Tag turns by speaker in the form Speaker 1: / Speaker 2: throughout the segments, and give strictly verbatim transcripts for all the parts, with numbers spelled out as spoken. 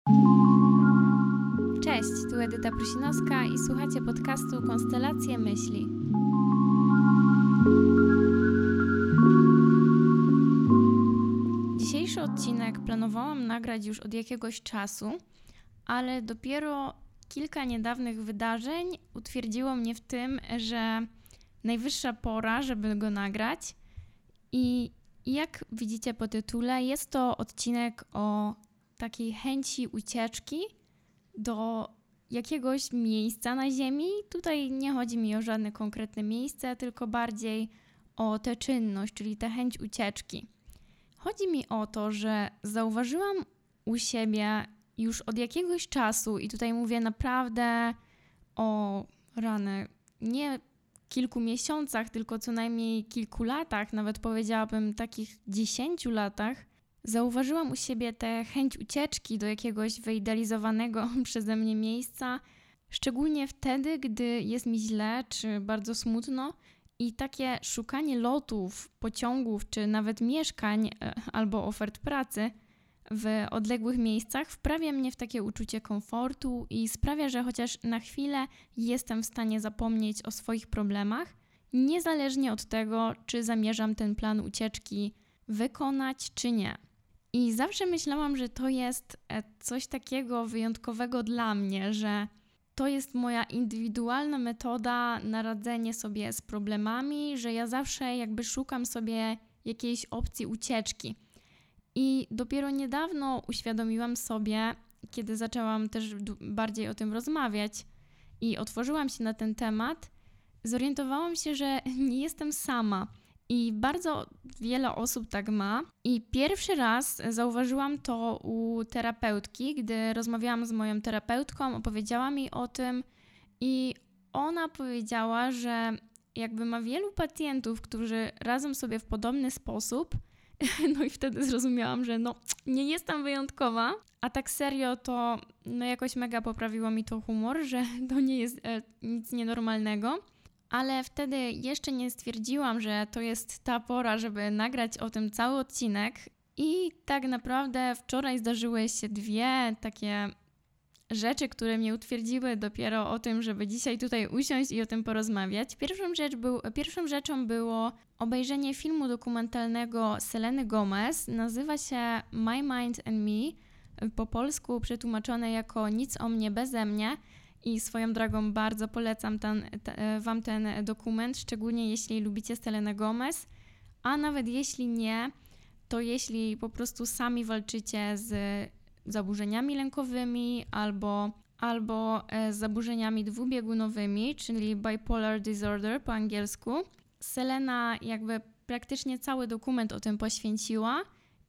Speaker 1: Cześć, tu Edyta Prusinowska i słuchacie podcastu Konstelacje Myśli. Dzisiejszy odcinek planowałam nagrać już od jakiegoś czasu, ale dopiero kilka niedawnych wydarzeń utwierdziło mnie w tym, że najwyższa pora, żeby go nagrać. I jak widzicie po tytule, jest to odcinek o takiej chęci ucieczki do jakiegoś miejsca na ziemi. Tutaj nie chodzi mi o żadne konkretne miejsce, tylko bardziej o tę czynność, czyli tę chęć ucieczki. Chodzi mi o to, że zauważyłam u siebie już od jakiegoś czasu, i tutaj mówię naprawdę o rany, nie kilku miesiącach, tylko co najmniej kilku latach, nawet powiedziałabym takich dziesięciu latach, zauważyłam u siebie tę chęć ucieczki do jakiegoś wyidealizowanego przeze mnie miejsca, szczególnie wtedy, gdy jest mi źle czy bardzo smutno i takie szukanie lotów, pociągów czy nawet mieszkań albo ofert pracy w odległych miejscach wprawia mnie w takie uczucie komfortu i sprawia, że chociaż na chwilę jestem w stanie zapomnieć o swoich problemach, niezależnie od tego, czy zamierzam ten plan ucieczki wykonać, czy nie. I zawsze myślałam, że to jest coś takiego wyjątkowego dla mnie, że to jest moja indywidualna metoda na radzenie sobie z problemami, że ja zawsze jakby szukam sobie jakiejś opcji ucieczki. I dopiero niedawno uświadomiłam sobie, kiedy zaczęłam też bardziej o tym rozmawiać i otworzyłam się na ten temat, zorientowałam się, że nie jestem sama. I bardzo wiele osób tak ma. I pierwszy raz zauważyłam to u terapeutki, gdy rozmawiałam z moją terapeutką, opowiedziała mi o tym i ona powiedziała, że jakby ma wielu pacjentów, którzy radzą sobie w podobny sposób. No i wtedy zrozumiałam, że no nie jestem wyjątkowa, a tak serio to no jakoś mega poprawiło mi to humor, że to nie jest e, nic nienormalnego. Ale wtedy jeszcze nie stwierdziłam, że to jest ta pora, żeby nagrać o tym cały odcinek. I tak naprawdę wczoraj zdarzyły się dwie takie rzeczy, które mnie utwierdziły dopiero o tym, żeby dzisiaj tutaj usiąść i o tym porozmawiać. Pierwszą, rzecz był, pierwszą rzeczą było obejrzenie filmu dokumentalnego Seleny Gomez. Nazywa się My Mind and Me, po polsku przetłumaczone jako Nic o mnie beze mnie. I swoją drogą bardzo polecam ten, te, wam ten dokument, szczególnie jeśli lubicie Selenę Gomez, a nawet jeśli nie, to jeśli po prostu sami walczycie z zaburzeniami lękowymi albo, albo z zaburzeniami dwubiegunowymi, czyli bipolar disorder po angielsku. Selena jakby praktycznie cały dokument o tym poświęciła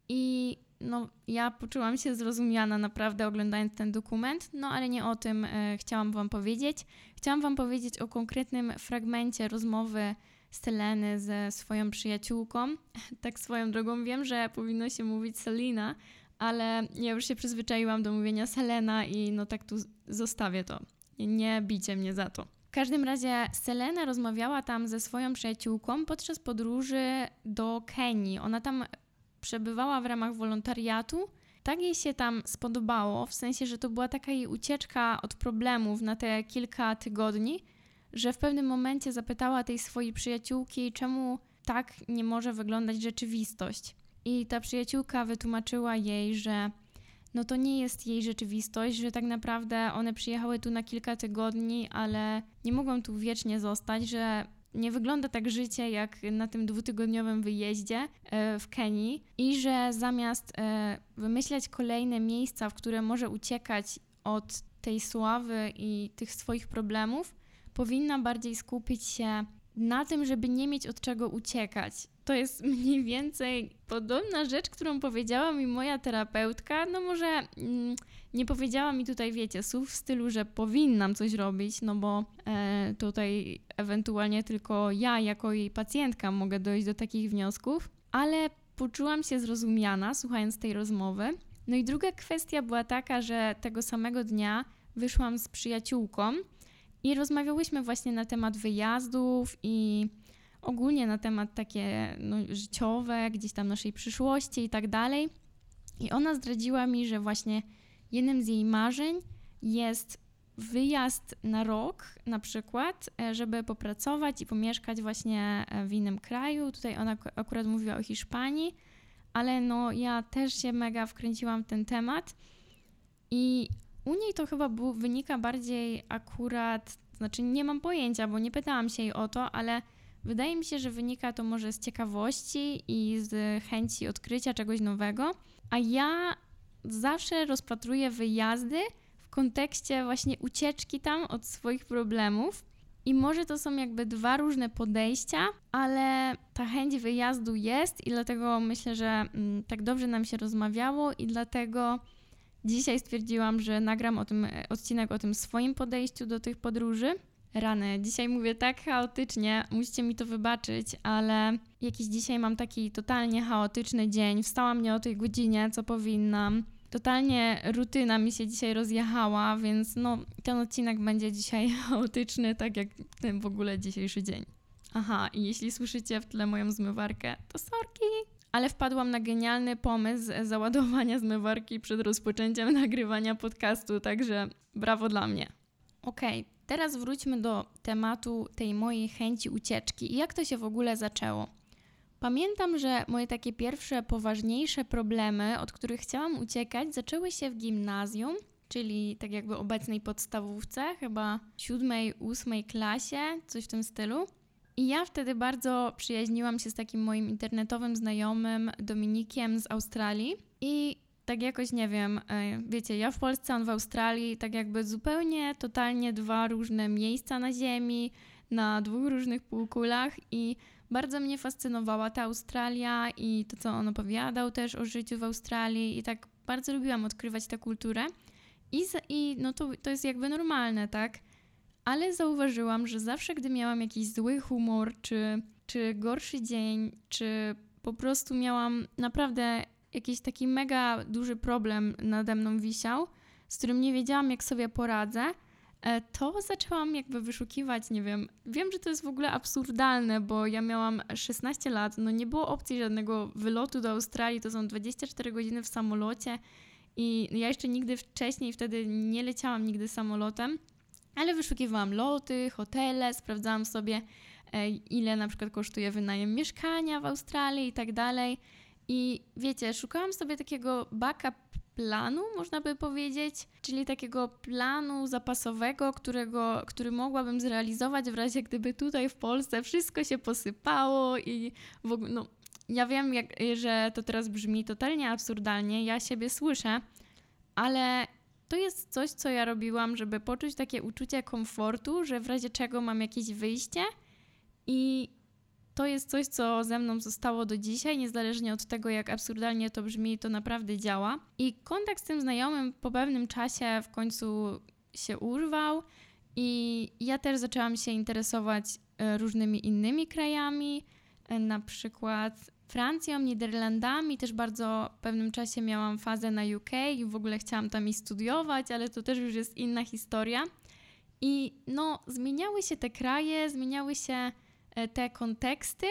Speaker 1: i no, ja poczułam się zrozumiana naprawdę oglądając ten dokument, no ale nie o tym e, chciałam wam powiedzieć. Chciałam wam powiedzieć o konkretnym fragmencie rozmowy Seleny ze swoją przyjaciółką. Tak swoją drogą wiem, że powinno się mówić Selina, ale ja już się przyzwyczaiłam do mówienia Selena i no tak tu zostawię to. Nie bijcie mnie za to. W każdym razie Selena rozmawiała tam ze swoją przyjaciółką podczas podróży do Kenii. Ona tam przebywała w ramach wolontariatu. Tak jej się tam spodobało, w sensie, że to była taka jej ucieczka od problemów na te kilka tygodni, że w pewnym momencie zapytała tej swojej przyjaciółki, czemu tak nie może wyglądać rzeczywistość. I ta przyjaciółka wytłumaczyła jej, że no to nie jest jej rzeczywistość, że tak naprawdę one przyjechały tu na kilka tygodni, ale nie mogą tu wiecznie zostać, że nie wygląda tak życie jak na tym dwutygodniowym wyjeździe w Kenii i że zamiast wymyślać kolejne miejsca, w które może uciekać od tej sławy i tych swoich problemów, powinna bardziej skupić się na tym, żeby nie mieć od czego uciekać. To jest mniej więcej podobna rzecz, którą powiedziała mi moja terapeutka. No może mm, nie powiedziała mi tutaj, wiecie, słów w stylu, że powinnam coś robić, no bo e, tutaj ewentualnie tylko ja jako jej pacjentka mogę dojść do takich wniosków, ale poczułam się zrozumiana słuchając tej rozmowy. No i druga kwestia była taka, że tego samego dnia wyszłam z przyjaciółką i rozmawiałyśmy właśnie na temat wyjazdów i ogólnie na temat takie no, życiowe, gdzieś tam naszej przyszłości i tak dalej. I ona zdradziła mi, że właśnie jednym z jej marzeń jest wyjazd na rok na przykład, żeby popracować i pomieszkać właśnie w innym kraju. Tutaj ona akurat mówiła o Hiszpanii, ale no ja też się mega wkręciłam w ten temat i u niej to chyba bu- wynika bardziej akurat, znaczy nie mam pojęcia, bo nie pytałam się jej o to, ale wydaje mi się, że wynika to może z ciekawości i z chęci odkrycia czegoś nowego, a ja zawsze rozpatruję wyjazdy w kontekście właśnie ucieczki tam od swoich problemów i może to są jakby dwa różne podejścia, ale ta chęć wyjazdu jest i dlatego myślę, że mm, tak dobrze nam się rozmawiało i dlatego dzisiaj stwierdziłam, że nagram o tym odcinek o tym swoim podejściu do tych podróży. Rany, dzisiaj mówię tak chaotycznie, musicie mi to wybaczyć, ale jakiś dzisiaj mam taki totalnie chaotyczny dzień. Wstałam nie o tej godzinie, co powinnam. Totalnie rutyna mi się dzisiaj rozjechała, więc no ten odcinek będzie dzisiaj chaotyczny, tak jak ten w ogóle dzisiejszy dzień. Aha, i jeśli słyszycie w tle moją zmywarkę, to sorki. Ale wpadłam na genialny pomysł załadowania zmywarki przed rozpoczęciem nagrywania podcastu, także brawo dla mnie. Okej, teraz wróćmy do tematu tej mojej chęci ucieczki i jak to się w ogóle zaczęło. Pamiętam, że moje takie pierwsze, poważniejsze problemy, od których chciałam uciekać, zaczęły się w gimnazjum, czyli tak jakby obecnej podstawówce, chyba siódmej, ósmej klasie, coś w tym stylu. I ja wtedy bardzo przyjaźniłam się z takim moim internetowym znajomym Dominikiem z Australii i tak jakoś, nie wiem, wiecie, ja w Polsce, on w Australii, tak jakby zupełnie, totalnie dwa różne miejsca na ziemi, na dwóch różnych półkulach i bardzo mnie fascynowała ta Australia i to, co on opowiadał też o życiu w Australii i tak bardzo lubiłam odkrywać tę kulturę i, i no to, to jest jakby normalne, tak? Ale zauważyłam, że zawsze, gdy miałam jakiś zły humor, czy, czy gorszy dzień, czy po prostu miałam naprawdę jakiś taki mega duży problem nade mną wisiał, z którym nie wiedziałam, jak sobie poradzę, to zaczęłam jakby wyszukiwać, nie wiem, wiem, że to jest w ogóle absurdalne, bo ja miałam szesnaście lat, no nie było opcji żadnego wylotu do Australii, to są dwadzieścia cztery godziny w samolocie i ja jeszcze nigdy wcześniej wtedy nie leciałam nigdy samolotem, ale wyszukiwałam loty, hotele, sprawdzałam sobie, ile na przykład kosztuje wynajem mieszkania w Australii i tak dalej. I wiecie, szukałam sobie takiego backup planu, można by powiedzieć, czyli takiego planu zapasowego, którego, który mogłabym zrealizować w razie, gdyby tutaj w Polsce wszystko się posypało i w ogóle, no, ja wiem, jak, że to teraz brzmi totalnie absurdalnie, ja siebie słyszę, ale to jest coś, co ja robiłam, żeby poczuć takie uczucie komfortu, że w razie czego mam jakieś wyjście i to jest coś, co ze mną zostało do dzisiaj, niezależnie od tego, jak absurdalnie to brzmi, to naprawdę działa. I kontakt z tym znajomym po pewnym czasie w końcu się urwał i ja też zaczęłam się interesować różnymi innymi krajami, na przykład Francją, Niderlandami. Też bardzo w pewnym czasie miałam fazę na U K i w ogóle chciałam tam i studiować, ale to też już jest inna historia. I no, zmieniały się te kraje, zmieniały się te konteksty,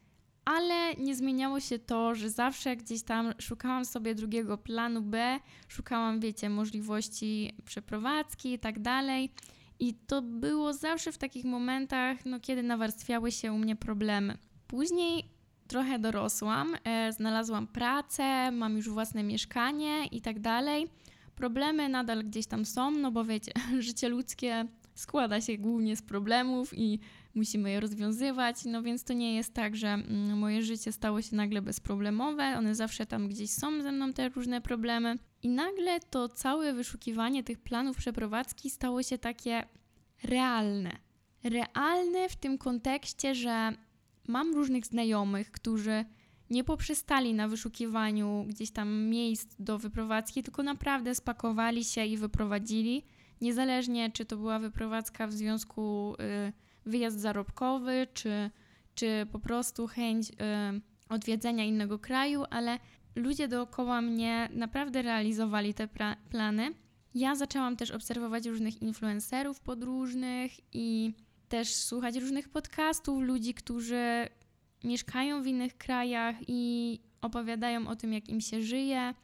Speaker 1: ale nie zmieniało się to, że zawsze gdzieś tam szukałam sobie drugiego planu B, szukałam, wiecie, możliwości przeprowadzki i tak dalej. I to było zawsze w takich momentach, no, kiedy nawarstwiały się u mnie problemy. Później trochę dorosłam, e, znalazłam pracę, mam już własne mieszkanie i tak dalej. Problemy nadal gdzieś tam są, no bo wiecie, życie ludzkie składa się głównie z problemów i musimy je rozwiązywać, no więc to nie jest tak, że mm, moje życie stało się nagle bezproblemowe, one zawsze tam gdzieś są ze mną te różne problemy i nagle to całe wyszukiwanie tych planów przeprowadzki stało się takie realne. Realne w tym kontekście, że mam różnych znajomych, którzy nie poprzestali na wyszukiwaniu gdzieś tam miejsc do wyprowadzki, tylko naprawdę spakowali się i wyprowadzili, niezależnie czy to była wyprowadzka w związku y, wyjazd zarobkowy, czy, czy po prostu chęć y, odwiedzenia innego kraju, ale ludzie dookoła mnie naprawdę realizowali te pra- plany. Ja zaczęłam też obserwować różnych influencerów podróżnych i też słuchać różnych podcastów, ludzi, którzy mieszkają w innych krajach i opowiadają o tym, jak im się żyje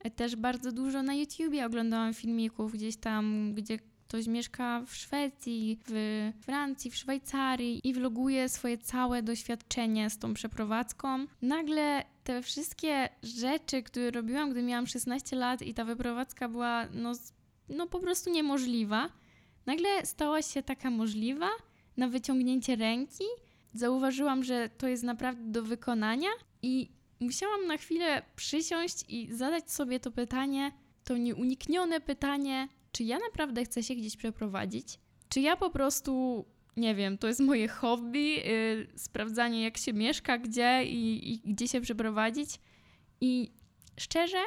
Speaker 1: Też bardzo dużo na YouTubie oglądałam filmików gdzieś tam, gdzie ktoś mieszka w Szwecji, w Francji, w Szwajcarii i vloguje swoje całe doświadczenie z tą przeprowadzką. Nagle te wszystkie rzeczy, które robiłam, gdy miałam szesnaście lat i ta wyprowadzka była no, no po prostu niemożliwa, nagle stała się taka możliwa na wyciągnięcie ręki. Zauważyłam, że to jest naprawdę do wykonania i musiałam na chwilę przysiąść i zadać sobie to pytanie, to nieuniknione pytanie, czy ja naprawdę chcę się gdzieś przeprowadzić? Czy ja po prostu, nie wiem, to jest moje hobby, yy, sprawdzanie jak się mieszka, gdzie i, i gdzie się przeprowadzić? I szczerze,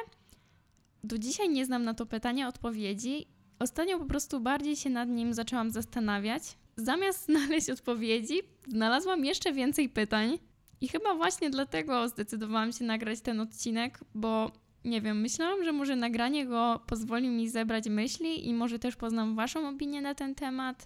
Speaker 1: do dzisiaj nie znam na to pytanie odpowiedzi. Ostatnio po prostu bardziej się nad nim zaczęłam zastanawiać. Zamiast znaleźć odpowiedzi, znalazłam jeszcze więcej pytań. I chyba właśnie dlatego zdecydowałam się nagrać ten odcinek, bo nie wiem, myślałam, że może nagranie go pozwoli mi zebrać myśli i może też poznam waszą opinię na ten temat.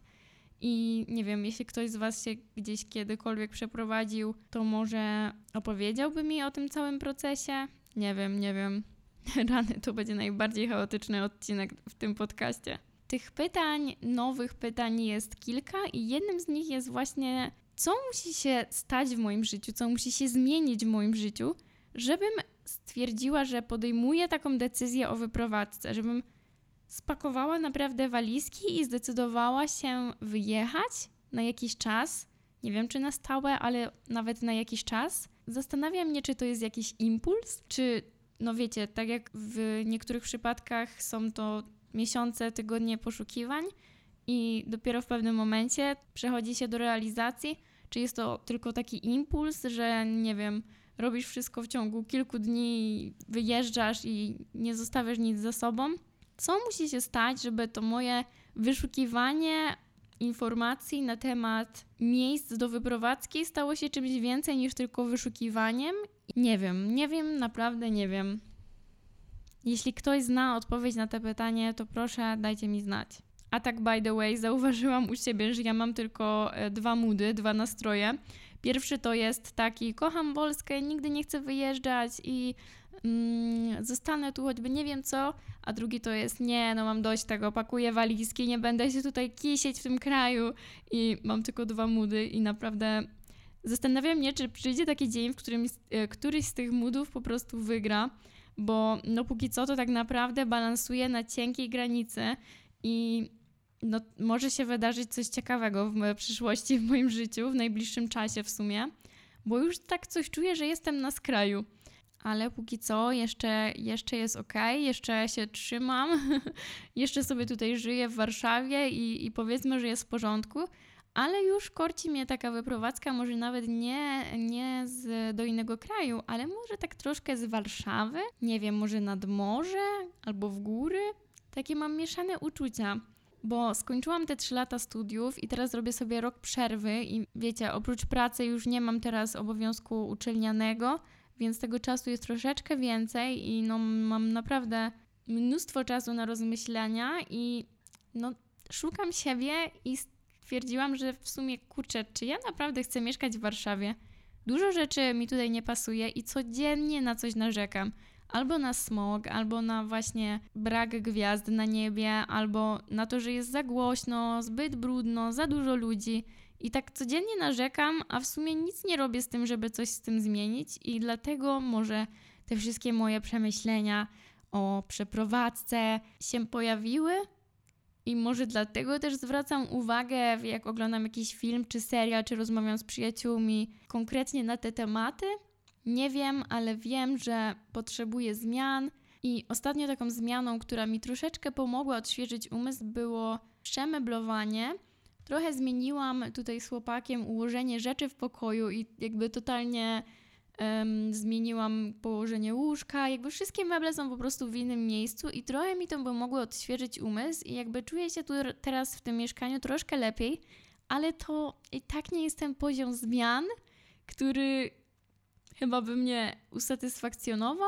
Speaker 1: I nie wiem, jeśli ktoś z was się gdzieś kiedykolwiek przeprowadził, to może opowiedziałby mi o tym całym procesie? Nie wiem, nie wiem. Rany, to będzie najbardziej chaotyczny odcinek w tym podcaście. Tych pytań, nowych pytań jest kilka i jednym z nich jest właśnie, co musi się stać w moim życiu, co musi się zmienić w moim życiu, żebym stwierdziła, że podejmuję taką decyzję o wyprowadzce, żebym spakowała naprawdę walizki i zdecydowała się wyjechać na jakiś czas. Nie wiem, czy na stałe, ale nawet na jakiś czas. Zastanawiam mnie, czy to jest jakiś impuls, czy, no wiecie, tak jak w niektórych przypadkach są to miesiące, tygodnie poszukiwań i dopiero w pewnym momencie przechodzi się do realizacji, czy jest to tylko taki impuls, że nie wiem, robisz wszystko w ciągu kilku dni, wyjeżdżasz i nie zostawiasz nic za sobą. Co musi się stać, żeby to moje wyszukiwanie informacji na temat miejsc do wyprowadzki stało się czymś więcej niż tylko wyszukiwaniem? Nie wiem, nie wiem, naprawdę nie wiem. Jeśli ktoś zna odpowiedź na to pytanie, to proszę dajcie mi znać. A tak by the way, zauważyłam u siebie, że ja mam tylko dwa moody, dwa nastroje. Pierwszy to jest taki, kocham Polskę, nigdy nie chcę wyjeżdżać i mm, zostanę tu choćby nie wiem co, a drugi to jest, nie, no mam dość tego, pakuję walizki, nie będę się tutaj kisieć w tym kraju i mam tylko dwa moody i naprawdę zastanawiam mnie, czy przyjdzie taki dzień, w którym któryś z tych moodów po prostu wygra, bo no póki co to tak naprawdę balansuje na cienkiej granicy i no, może się wydarzyć coś ciekawego w przyszłości, w moim życiu, w najbliższym czasie w sumie, bo już tak coś czuję, że jestem na skraju. Ale póki co jeszcze, jeszcze jest okej, jeszcze się trzymam, jeszcze sobie tutaj żyję w Warszawie i, i powiedzmy, że jest w porządku, ale już korci mnie taka wyprowadzka, może nawet nie, nie z, do innego kraju, ale może tak troszkę z Warszawy, nie wiem, może nad morze albo w góry. Takie mam mieszane uczucia. Bo skończyłam te trzy lata studiów i teraz robię sobie rok przerwy i wiecie, oprócz pracy już nie mam teraz obowiązku uczelnianego, więc tego czasu jest troszeczkę więcej i no mam naprawdę mnóstwo czasu na rozmyślania i no szukam siebie i stwierdziłam, że w sumie kurczę, czy ja naprawdę chcę mieszkać w Warszawie? Dużo rzeczy mi tutaj nie pasuje i codziennie na coś narzekam. Albo na smog, albo na właśnie brak gwiazd na niebie, albo na to, że jest za głośno, zbyt brudno, za dużo ludzi. I tak codziennie narzekam, a w sumie nic nie robię z tym, żeby coś z tym zmienić i dlatego może te wszystkie moje przemyślenia o przeprowadzce się pojawiły i może dlatego też zwracam uwagę, jak oglądam jakiś film, czy serial, czy rozmawiam z przyjaciółmi konkretnie na te tematy. Nie wiem, ale wiem, że potrzebuję zmian i ostatnio taką zmianą, która mi troszeczkę pomogła odświeżyć umysł, było przemeblowanie. Trochę zmieniłam tutaj z chłopakiem ułożenie rzeczy w pokoju i jakby totalnie um, zmieniłam położenie łóżka. Jakby wszystkie meble są po prostu w innym miejscu i trochę mi to pomogło odświeżyć umysł i jakby czuję się tu teraz w tym mieszkaniu troszkę lepiej, ale to i tak nie jest ten poziom zmian, który chyba by mnie usatysfakcjonował.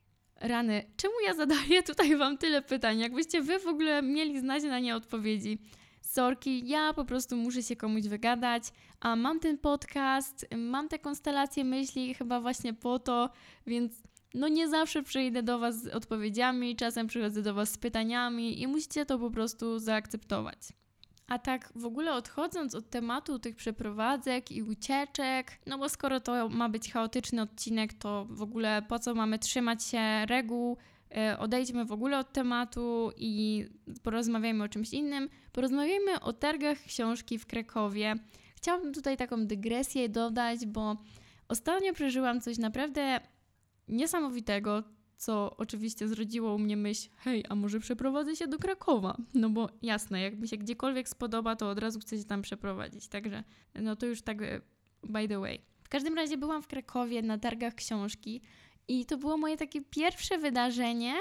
Speaker 1: Rany, czemu ja zadaję tutaj wam tyle pytań? Jakbyście wy w ogóle mieli znać na nie odpowiedzi. Sorki, ja po prostu muszę się komuś wygadać, a mam ten podcast, mam te konstelacje myśli chyba właśnie po to, więc no nie zawsze przyjdę do Was z odpowiedziami, czasem przychodzę do Was z pytaniami i musicie to po prostu zaakceptować. A tak w ogóle odchodząc od tematu tych przeprowadzek i ucieczek, no bo skoro to ma być chaotyczny odcinek, to w ogóle po co mamy trzymać się reguł, odejdźmy w ogóle od tematu i porozmawiajmy o czymś innym. Porozmawiajmy o targach książki w Krakowie. Chciałabym tutaj taką dygresję dodać, bo ostatnio przeżyłam coś naprawdę niesamowitego, co oczywiście zrodziło u mnie myśl, hej, a może przeprowadzę się do Krakowa? No bo jasne, jak mi się gdziekolwiek spodoba, to od razu chcę się tam przeprowadzić, także no to już tak by the way. W każdym razie byłam w Krakowie na targach książki i to było moje takie pierwsze wydarzenie,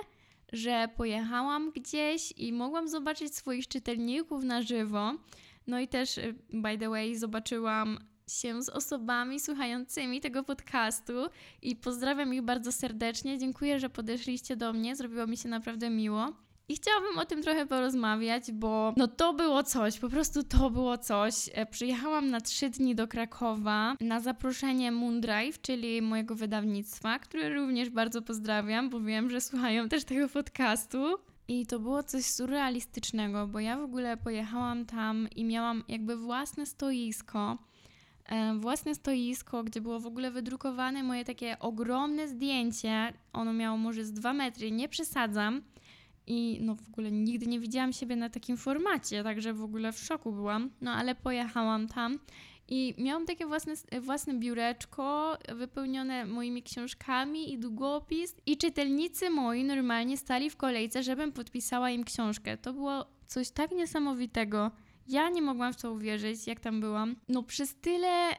Speaker 1: że pojechałam gdzieś i mogłam zobaczyć swoich czytelników na żywo. No i też by the way zobaczyłam się z osobami słuchającymi tego podcastu i pozdrawiam ich bardzo serdecznie. Dziękuję, że podeszliście do mnie, zrobiło mi się naprawdę miło. I chciałabym o tym trochę porozmawiać, bo no to było coś, po prostu to było coś. Przyjechałam na trzy dni do Krakowa na zaproszenie Moondrive, czyli mojego wydawnictwa, które również bardzo pozdrawiam, bo wiem, że słuchają też tego podcastu. I to było coś surrealistycznego, bo ja w ogóle pojechałam tam i miałam jakby własne stoisko, własne stoisko, gdzie było w ogóle wydrukowane moje takie ogromne zdjęcie. Ono miało może z dwa metry, nie przesadzam. I no w ogóle nigdy nie widziałam siebie na takim formacie, także w ogóle w szoku byłam. No ale pojechałam tam i miałam takie własne, własne biureczko wypełnione moimi książkami i długopis. I czytelnicy moi normalnie stali w kolejce, żebym podpisała im książkę. To było coś tak niesamowitego. Ja nie mogłam w to uwierzyć, jak tam byłam. No przez tyle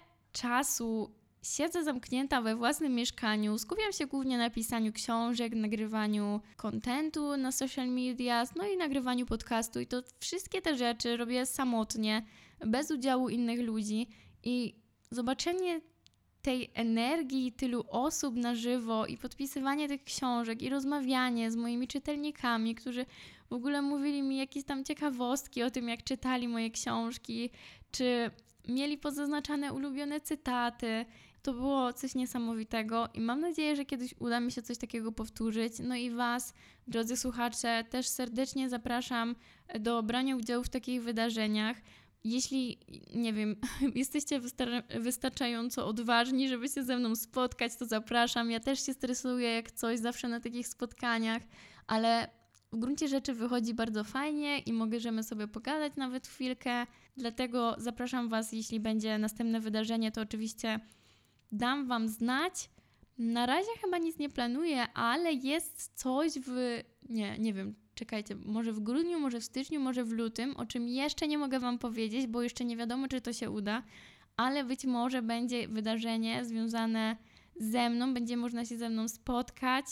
Speaker 1: czasu siedzę zamknięta we własnym mieszkaniu, skupiam się głównie na pisaniu książek, nagrywaniu kontentu na social media, no i nagrywaniu podcastu i to wszystkie te rzeczy robię samotnie, bez udziału innych ludzi i zobaczenie tej energii tylu osób na żywo i podpisywanie tych książek i rozmawianie z moimi czytelnikami, którzy w ogóle mówili mi jakieś tam ciekawostki o tym, jak czytali moje książki, czy mieli pozaznaczane ulubione cytaty. To było coś niesamowitego i mam nadzieję, że kiedyś uda mi się coś takiego powtórzyć. No i Was, drodzy słuchacze, też serdecznie zapraszam do brania udziału w takich wydarzeniach. Jeśli, nie wiem, jesteście wystar- wystarczająco odważni, żeby się ze mną spotkać, to zapraszam. Ja też się stresuję jak coś zawsze na takich spotkaniach, ale w gruncie rzeczy wychodzi bardzo fajnie i możemy sobie pogadać nawet chwilkę. Dlatego zapraszam Was, jeśli będzie następne wydarzenie, to oczywiście dam Wam znać. Na razie chyba nic nie planuję, ale jest coś w... Nie, nie wiem, czekajcie, może w grudniu, może w styczniu, może w lutym, o czym jeszcze nie mogę Wam powiedzieć, bo jeszcze nie wiadomo, czy to się uda, ale być może będzie wydarzenie związane ze mną, będzie można się ze mną spotkać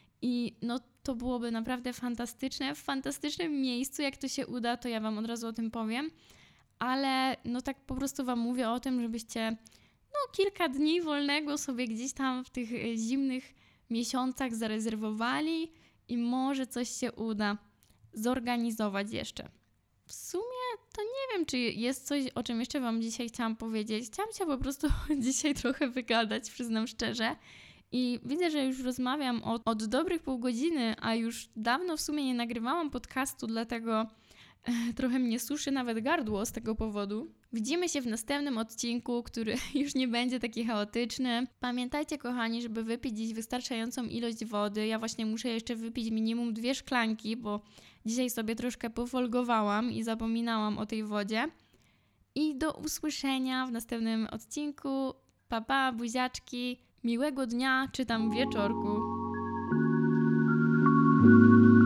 Speaker 1: i no to byłoby naprawdę fantastyczne, w fantastycznym miejscu, jak to się uda, to ja Wam od razu o tym powiem, ale no tak po prostu Wam mówię o tym, żebyście no kilka dni wolnego sobie gdzieś tam w tych zimnych miesiącach zarezerwowali i może coś się uda zorganizować jeszcze. W sumie to nie wiem, czy jest coś, o czym jeszcze Wam dzisiaj chciałam powiedzieć. Chciałam się po prostu dzisiaj trochę wygadać, przyznam szczerze. I widzę, że już rozmawiam od, od dobrych pół godziny, a już dawno w sumie nie nagrywałam podcastu, dlatego e, trochę mnie suszy nawet gardło z tego powodu. Widzimy się w następnym odcinku, który już nie będzie taki chaotyczny. Pamiętajcie, kochani, żeby wypić dziś wystarczającą ilość wody. Ja właśnie muszę jeszcze wypić minimum dwie szklanki, bo dzisiaj sobie troszkę pofolgowałam i zapominałam o tej wodzie. I do usłyszenia w następnym odcinku. Pa, pa, buziaczki. Miłego dnia, czy tam wieczorku.